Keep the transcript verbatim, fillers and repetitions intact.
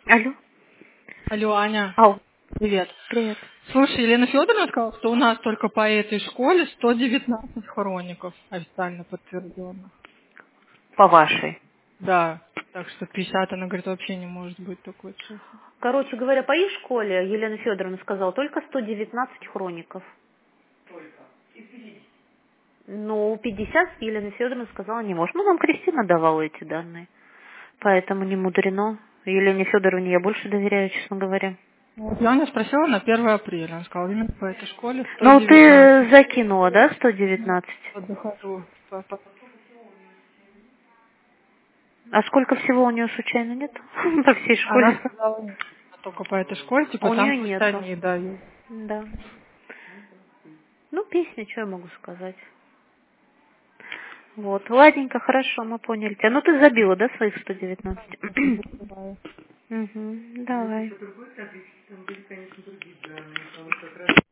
Алло. Алло, Аня. Ау. Привет. Привет. Слушай, Елена Федоровна сказала, что у нас только по этой школе сто девятнадцать хроников официально подтвержденных. По вашей. Да, так что пятьдесят, она говорит, вообще не может быть такой цифры. Короче говоря, по их школе, Елена Федоровна сказала, только сто девятнадцать хроников. Ну, пятьдесят Елена Федоровна сказала, не может. Ну, нам Кристина давала эти данные. Поэтому не мудрено. Елене Федоровне я больше доверяю, честно говоря. Вот я у нее спросила на первое апреля. Она сказала, именно по этой школе Ну, сто девятнадцать. ты закинула, да, сто девятнадцать? Вот захожу. по- по- А сколько всего у нее случайно нет? По всей Она школе. сказала, нет, только по этой школе, А типа у там нее пусть нету. они дают. Да. Ну, песня, что я могу сказать? Вот, ладненько, хорошо, мы поняли тебя. Ну, ты забила, да, своих сто девятнадцать? Угу, давай.